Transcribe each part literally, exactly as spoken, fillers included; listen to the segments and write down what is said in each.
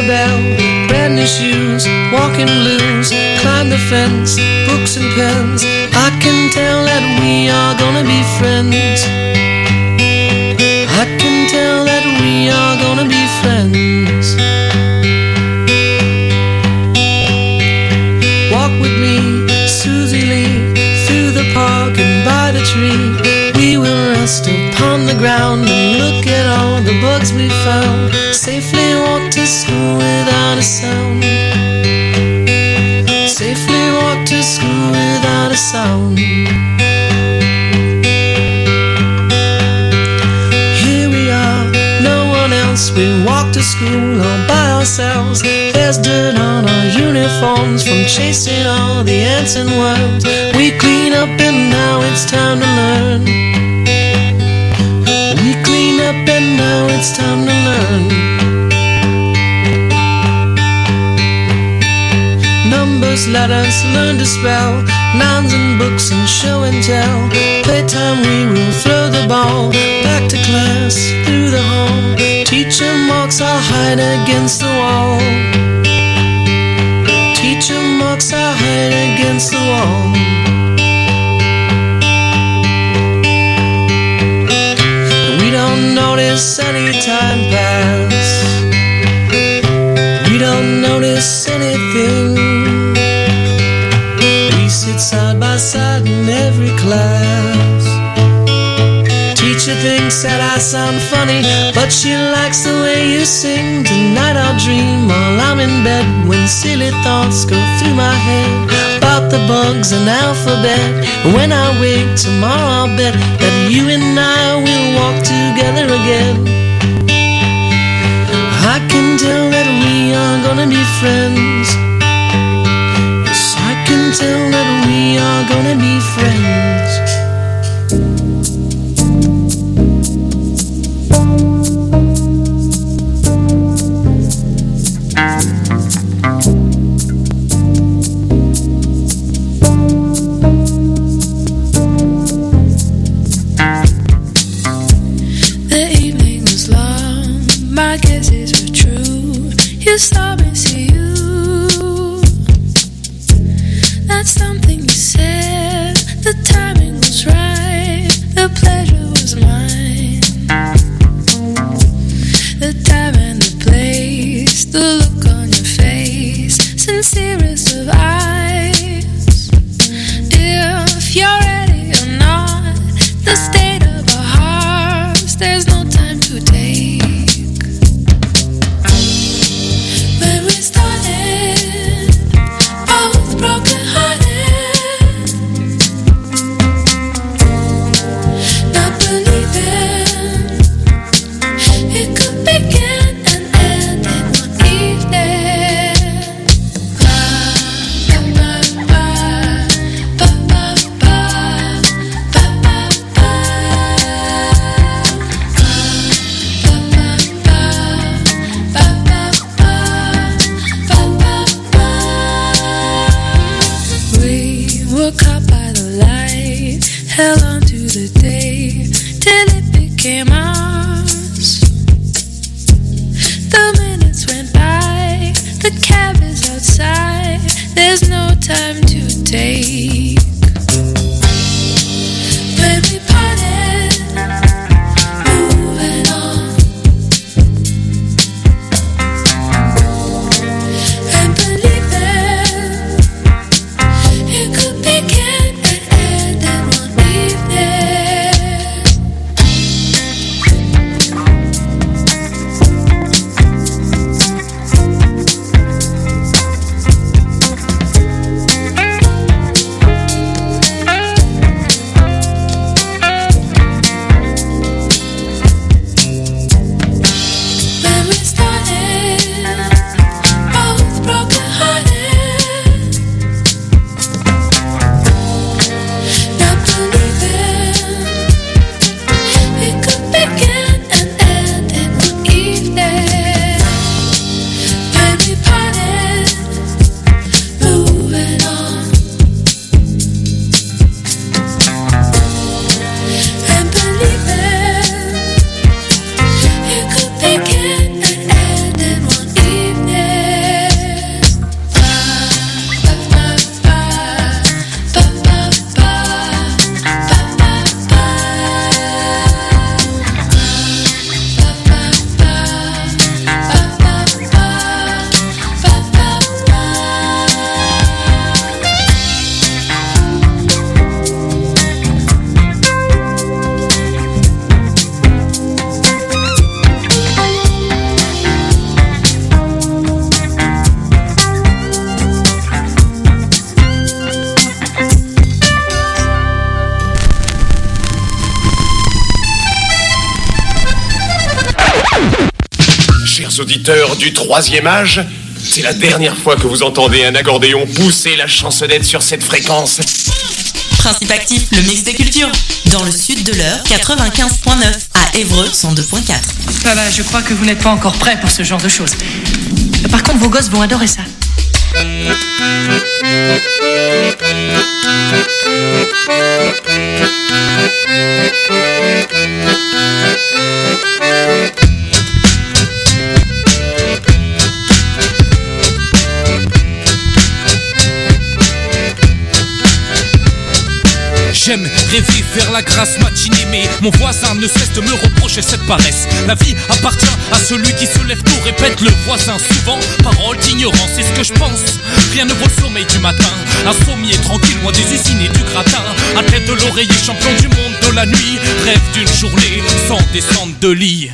bell, brand new shoes, walking blues, climb the fence, books and pens. I can tell that we are gonna be friends. I can tell that we are gonna be friends. Walk with me, Susie Lee, through the park and by the tree. We will rest upon the ground and look at all the bugs we found. Safely walk to school without a sound. Safely walk to school without a sound. Here we are, no one else. We walk to school all by ourselves. There's dirt on our uniforms from chasing all the ants and worms. We clean up and now it's time to learn. We clean up and now it's time to learn. Numbers, letters, learn to spell, nouns and books and show and tell. Playtime we will throw the ball, back to class, through the hall. Teacher marks our hide against the wall. Teacher marks our hide against the wall. We don't notice any time pass. We don't notice anything. We sit side by side in every class. Teacher thinks that I sound funny, but she likes the way you sing. Tonight I'll dream while I'm in bed, when silly thoughts go through my head about the bugs and alphabet. And when I wake tomorrow I'll bet that you and I will walk together again. I can tell that we are gonna be friends. Yes, I can tell that we are gonna be friends. The evening was long, my guesses were true. You saw me see you. That's something you said. The timing was right. The pleasure was mine. The time and the place. The look on your face. Sincerest of eyes. If you're ready or not, the state of our hearts, there's no time to take. When we start chers auditeurs du troisième âge, c'est la dernière fois que vous entendez un accordéon pousser la chansonnette sur cette fréquence. Principe actif, le mix des cultures. Dans le sud de l'heure, quatre-vingt-quinze virgule neuf. À Évreux, cent deux virgule quatre. Ah bah, je crois que vous n'êtes pas encore prêts pour ce genre de choses. Par contre, vos gosses vont adorer ça. J'aime rêver, faire la grasse matinée, mais mon voisin ne cesse de me reprocher cette paresse. La vie appartient à celui qui se lève tôt, répète le voisin souvent. Parole d'ignorance, c'est ce que je pense. Rien ne vaut le sommeil du matin. Insomnier, tranquille, loin des usines et du gratin. À tête de l'oreiller, champion du monde de la nuit. Rêve d'une journée sans descendre de lit.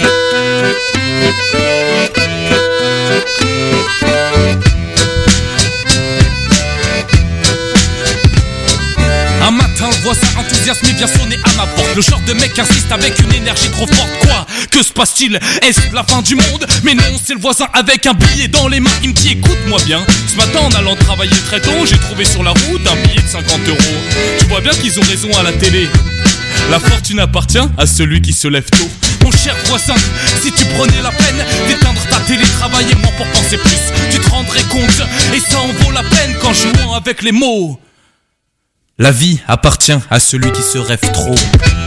Un matin, le voisin enthousiasmé vient sonner à ma porte. Le genre de mec insiste avec une énergie trop forte. Quoi? Que se passe-t-il? Est-ce la fin du monde? Mais non, c'est le voisin avec un billet dans les mains. Il me dit écoute-moi bien. Ce matin, en allant travailler très tôt, j'ai trouvé sur la route un billet de cinquante euros. Tu vois bien qu'ils ont raison à la télé. La fortune appartient à celui qui se lève tôt. Mon cher voisin, si tu prenais la peine d'éteindre ta télé, travailler moins pour penser plus, tu te rendrais compte. Et ça en vaut la peine qu'en jouant avec les mots. La vie appartient à celui qui se rêve trop.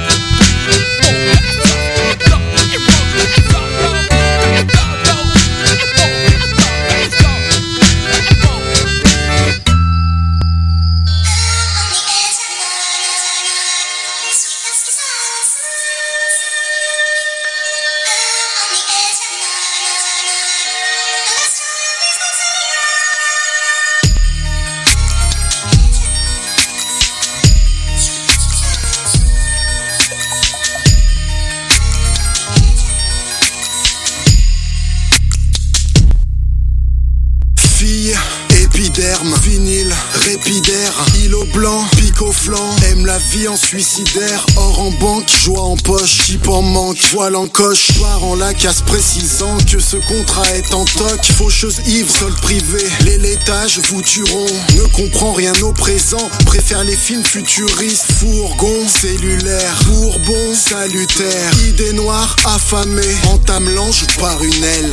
Vinyle, répidaire, îlot blanc, pic au flanc. Aime la vie en suicidaire, or en banque, joie en poche, chip en manque, voile en coche. Part en la casse précisant que ce contrat est en toc. Faucheuse Yves, sol privé, les laitages vous tueront. Ne comprend rien au présent, préfère les films futuristes. Fourgon, cellulaire, bourbon, salutaire. Idée noire, affamée, entame l'ange par une aile.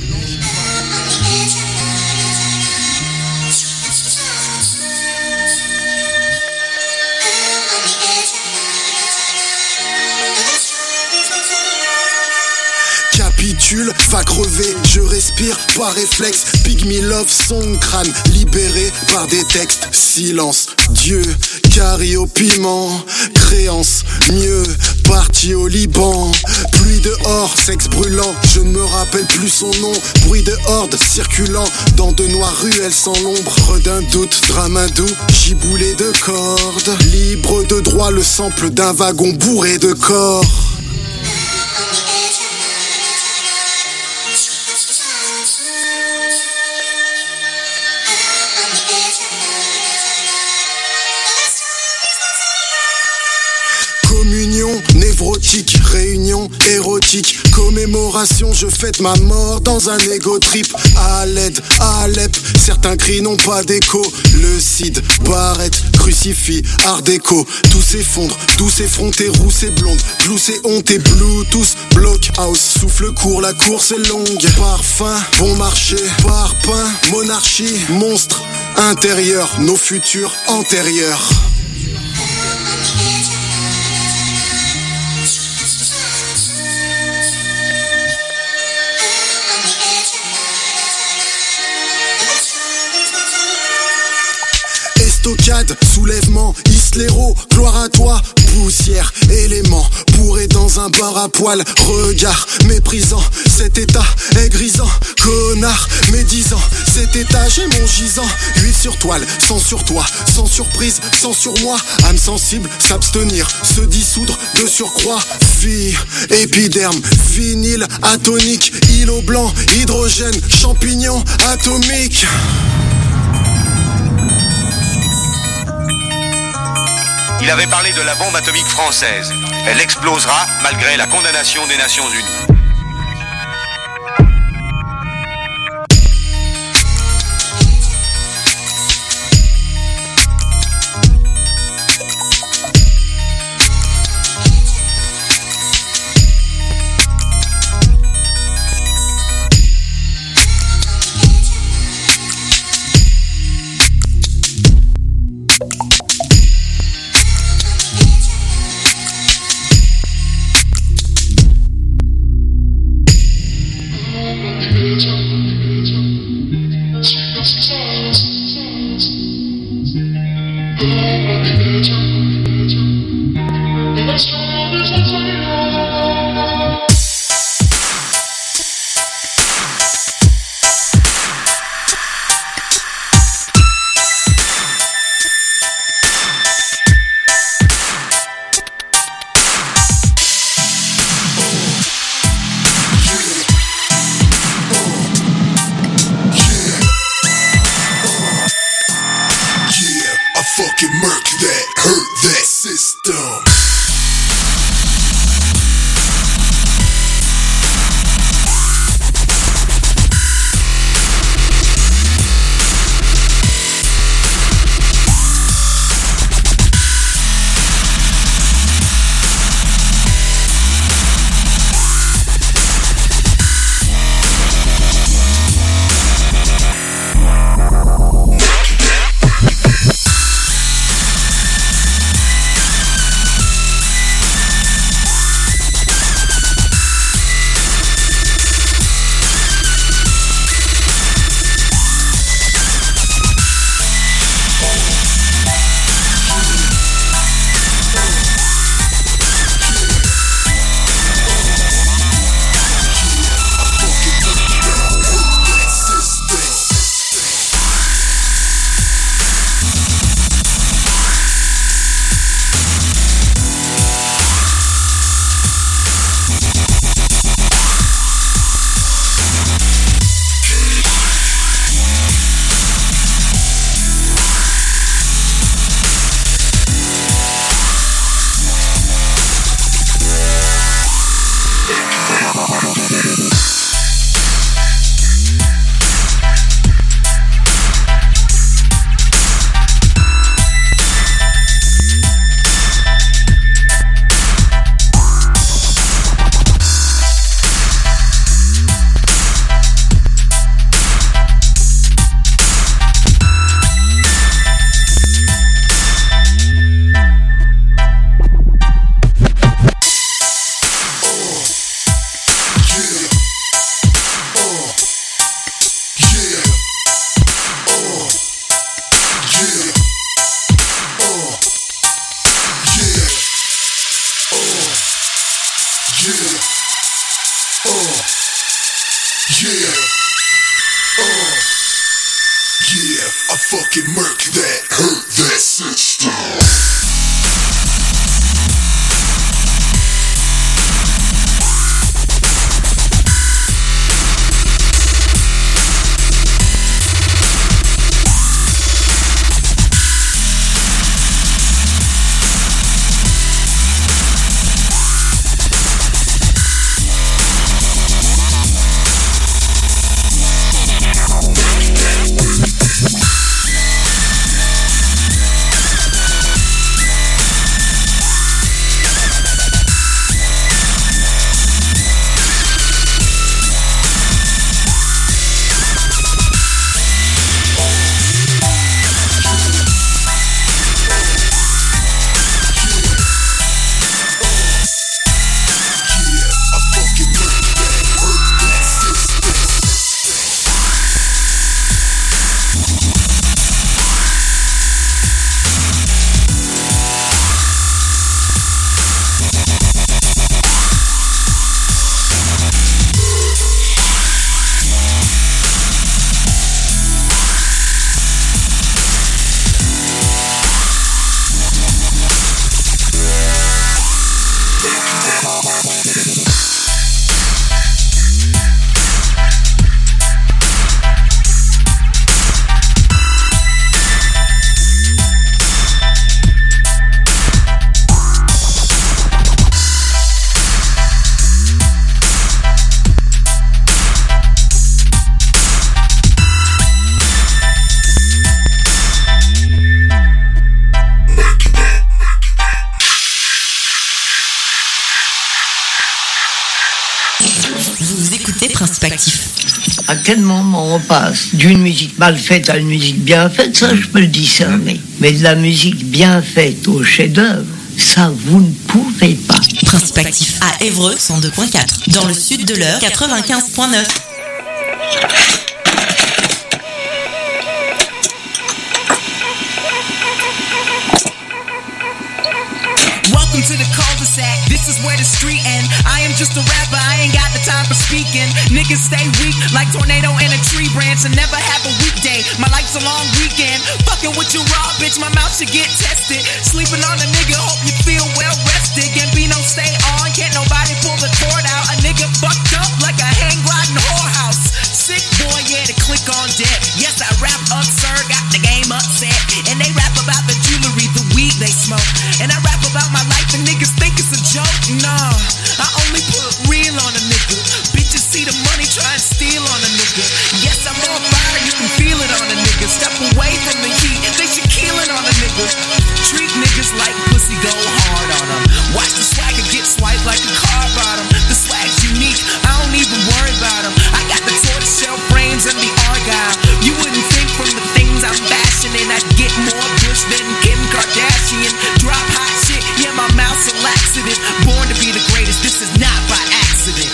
Va crever, je respire par réflexe. Pygmy love, son crâne libéré par des textes. Silence, Dieu, carré au piment. Créance, mieux, parti au Liban. Pluie dehors, sexe brûlant, je ne me rappelle plus son nom. Bruit de horde circulant dans de noires ruelles sans l'ombre d'un doute. Drame hindou, giboulé de cordes. Libre de droit, le sample d'un wagon bourré de corps. Névrotique, réunion érotique, commémoration, je fête ma mort dans un égo trip. À l'aide, à Alep, certains cris n'ont pas d'écho. Le Cid, Barrette, crucifix, art déco. Tout s'effondre, douce effrontée, rousse et blonde, blues et honte et bluetooth, blockhouse, souffle court, la course est longue. Parfum, bon marché, parpaing, monarchie, monstre, intérieur, nos futurs antérieurs. Stockade, soulèvement, isléro, gloire à toi, poussière, élément, bourré dans un bar à poil, regard méprisant, cet état est grisant, connard, médisant, cet état j'ai mon gisant, huile sur toile, sans sur toi, sans surprise, sans sur moi, âme sensible, s'abstenir, se dissoudre de surcroît, fille, épiderme, vinyle, atonique, îlot blanc, hydrogène, champignon, atomique. Il avait parlé de la bombe atomique française. Elle explosera malgré la condamnation des Nations Unies. fucking murk that, hurt that system. À quel moment on passe d'une musique mal faite à une musique bien faite, ça je peux le discerner. Mais de la musique bien faite au chef-d'œuvre, ça vous ne pouvez pas. Principe actif à Évreux cent deux point quatre, dans le sud de l'Eure quatre-vingt-quinze point neuf. Welcome to the cul-de-sac, this is where the street end. I am just a rapper, I ain't got the time for speaking. Niggas stay weak like tornado in a tree branch and never have a weekday. My life's a long weekend, fucking with you raw, bitch, my mouth should get tested. Sleeping on a nigga, hope you feel well rested. Gambino stay on, can't nobody pull the cord out. A nigga fucked up like a hang gliding whorehouse. Sick boy, yeah, to click on dead. Yes, I rap absurd, got the game upset. And they rap about the jewelry, the weed they smoke. And I rap about my life and niggas think it's a joke. Nah, I only put real on a nigga. Bitches see the money, try and steal on a nigga. Yes, I'm on fire, you can feel it on a nigga. Step away from the heat, they should kill it on a nigga. Treat niggas like pussy, go hard on them. Watch the swagger get swiped like a car bottom. The swag's unique, I don't even worry about them. I got the tortoise shell frames and the argyle. You wouldn't think from the things I'm fashioning I'd get more push than Kim Kardashian. Drop hot shit, yeah, my mouth's a laxative. Born to be the greatest, this is not by accident.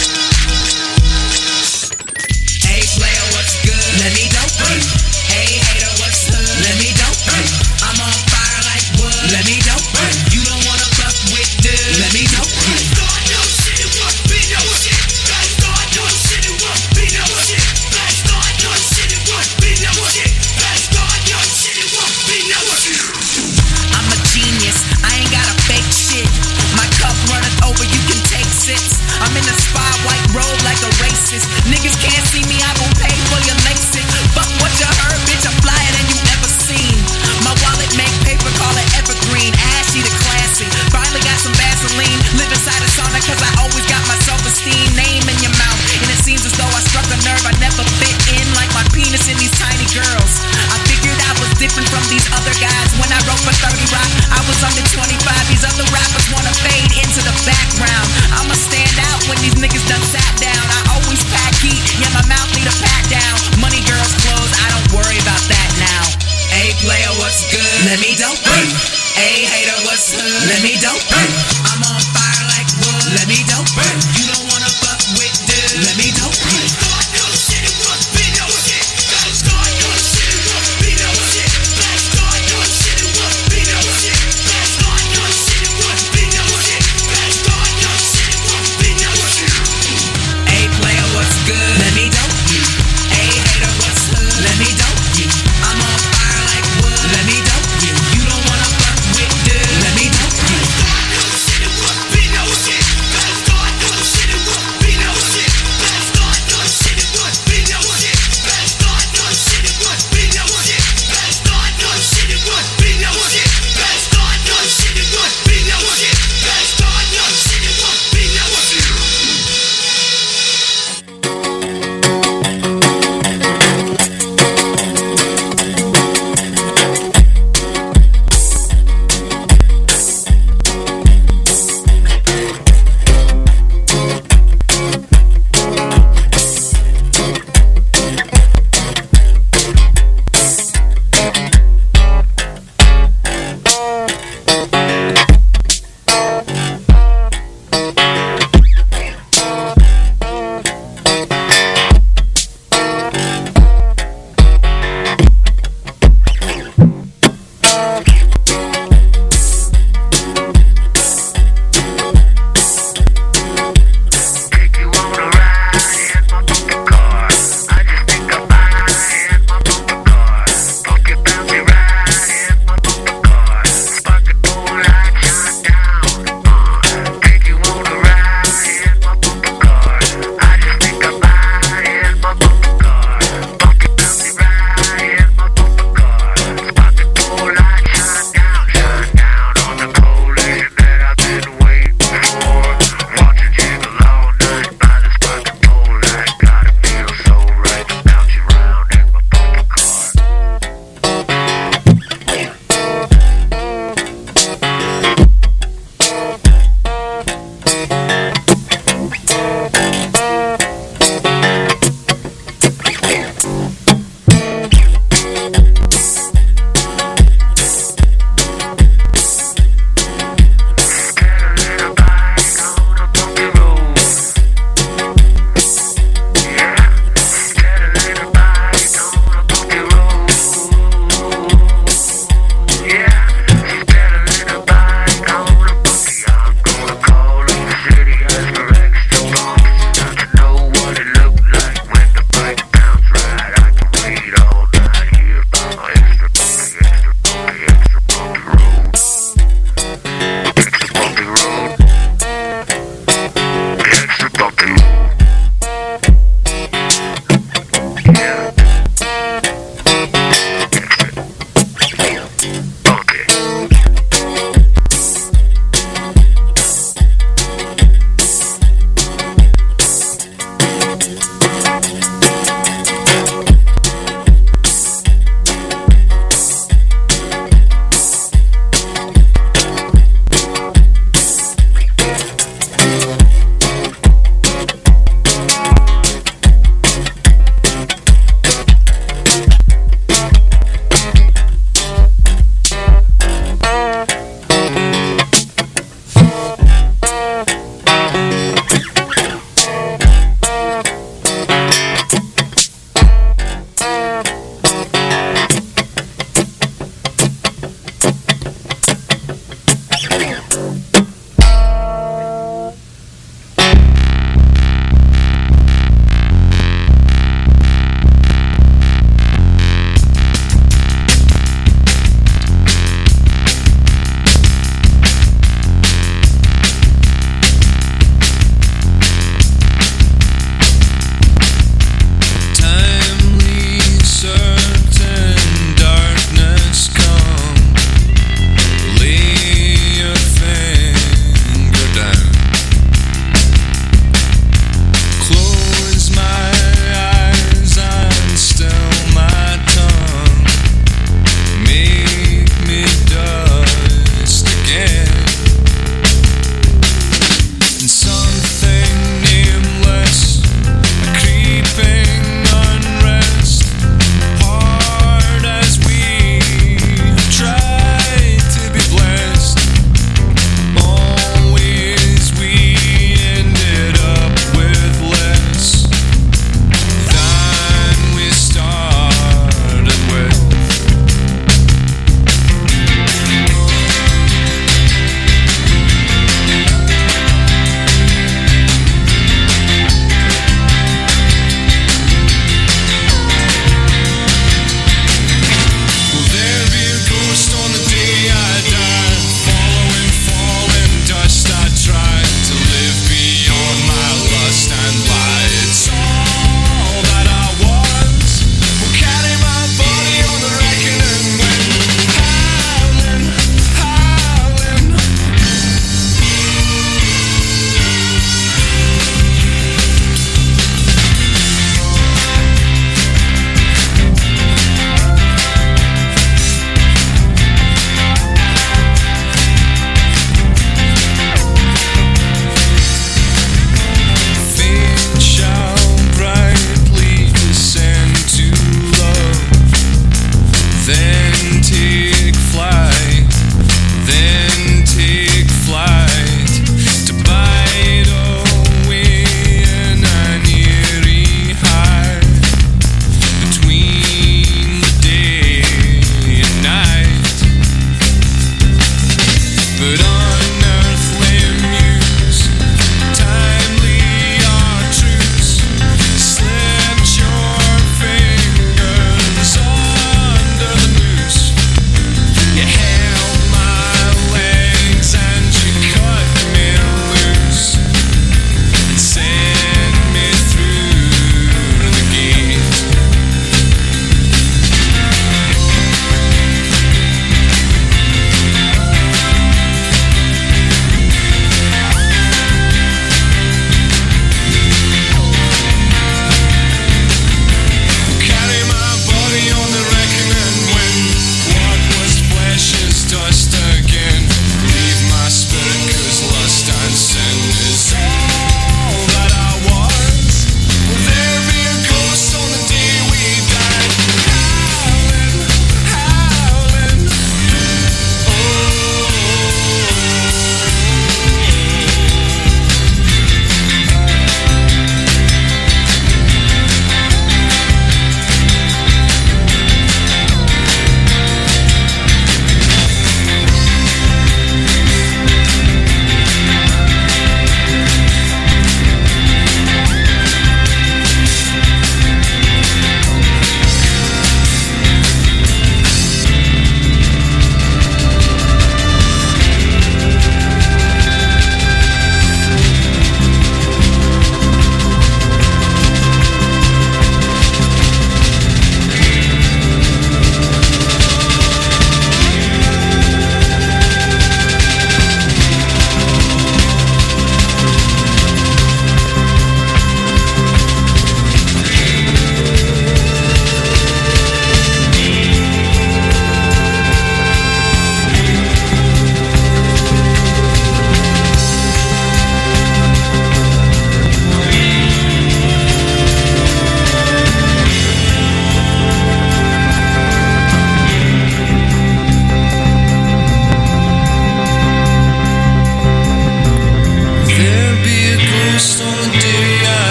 Hey player, what's good? Let me dope you. Hey hater, what's good? Let me dope you. I'm on fire like wood. Let me dope you. You don't wanna fuck with dude. Let me dope you. Start your shit, it won't be no shit. Start your shit, it won't be no shit. Start your shit, it won't be no shit. Start your shit, it won't be no shit. I'm a genius, I ain't got a fake shit. My cup runneth over, you can take sips. I'm in a spy white robe like a racist. Niggas can't see me, I gon' pay for your LASIK. Fuck what you heard, bitch, I'm flyer than you ever seen. My wallet make paper, call it evergreen. Ashy to classy, finally got some Vaseline. Live inside a sauna cause I always got my self-esteem. Name in your mouth, and it seems as though I struck a nerve. I never fit in like my penis in these tiny girls. I figured I was different from these other guys. When I wrote for thirty Rock, I was under twenty-five. These other rappers wanna fade into the background. I'ma stand out when these niggas done sat down. I always pack heat, yeah, my mouth need a pat down. Money, girls, clothes, I don't worry about that now. Hey player, what's good? Let me dope you. Hey hater, what's hood? Let me dope you. I'm on fire like wood. Let me dope you. You don't wanna fuck with dude. Let me dope you. Start your shit, it won't be no shit. Start your shit, it won't be no shit. Start your shit, it won't be no shit. Start your shit, it won't be no shit. Start your shit, it won't be no shit. Hey player, what's good? Let me dope you. Hey hater, what's hood? Let me dope you. I'm on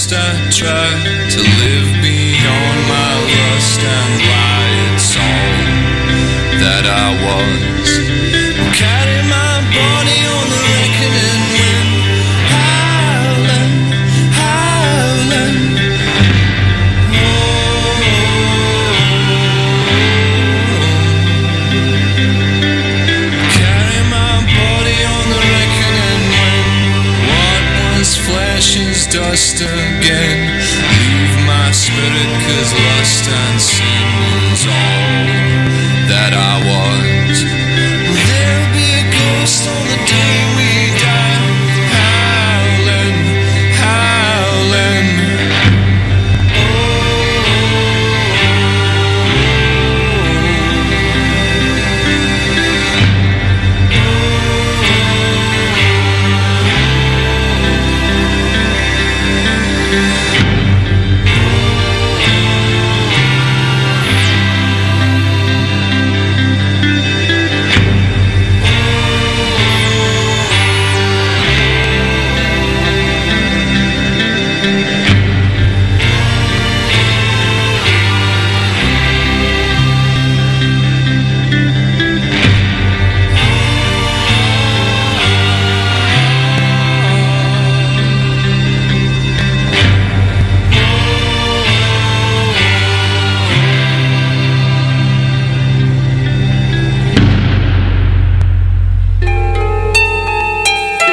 first I tried to live beyond my lust and lie. It's all that I was. Carry my body on the reckoning wind, howling, howling. Carry my body on the reckoning wind. What was flesh is dust again. Leave my spirit, 'cause lust and sin is all that I was.